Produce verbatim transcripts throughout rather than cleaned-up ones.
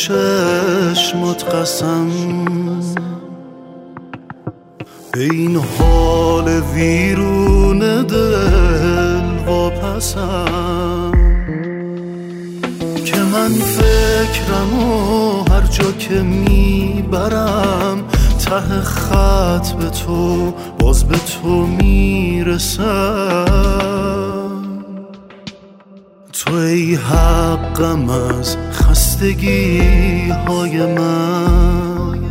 چشمات قسم، به این حال ویرون دل واپسم که من فکرم و هر جا که میبرم ته خط به تو باز به تو میرسم. تو ای حقم از خستگی های من،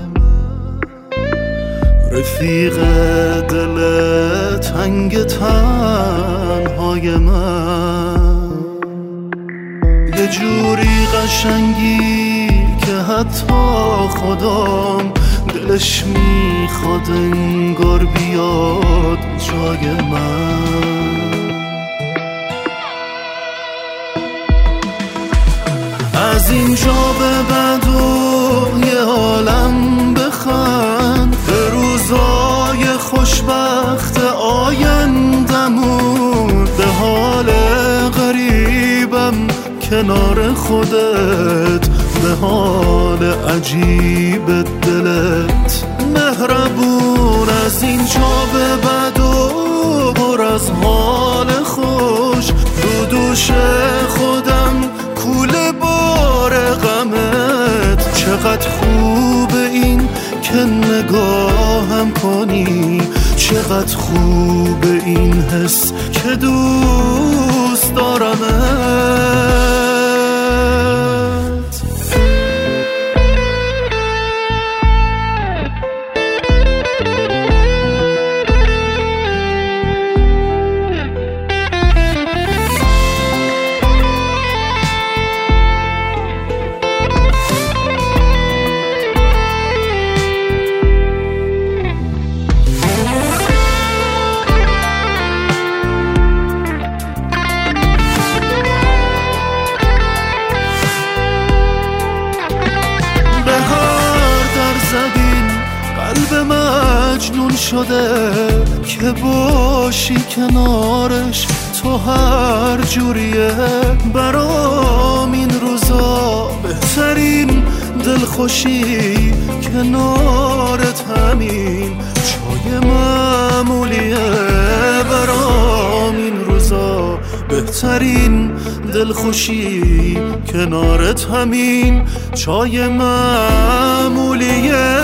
رفیق دل تنگ تنهای من، یه جوری قشنگی که حتی خودم دلش میخواد انگار بیاد جای من. از اینجا به بعد و یه عالم بخند، به روزای خوشبخت آیندمون، به حال غریبم کنار خودت، به حال عجیب دلت مهربون. از اینجا به بعد و پر از حال خوش، رو دوش خودم کوله بار غمت. چقدر خوبه این که نگاهم کنی، چقدر خوبه این حس که دوست دارمت. قلب مجنون شده که باشی کنارش، تو هر جوریه برام این روزا بهترین دلخوشی کنارت همین چای معمولیه. برام این روزا بهترین دلخوشی کنارت همین چای معمولیه.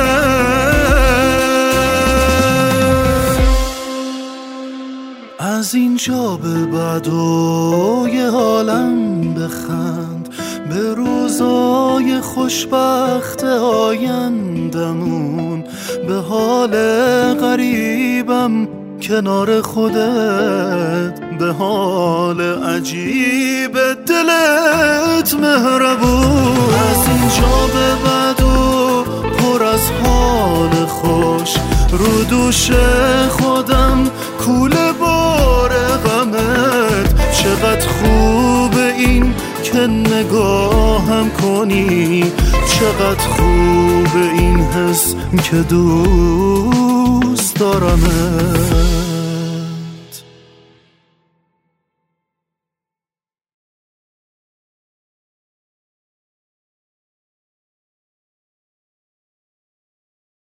از اینجا به بعد و یه عالم بخند، به روزای خوشبخت آیندمون، به حال غریبم کنار خودت، به حال عجیب دلت مهربون. از اینجا به بعد و پر از حال خوش، رو دوش خودم کوله بار غمت. چقدر خوبه این که نگاهم کنی، چقدر خوبه این حس که دوست دارمت.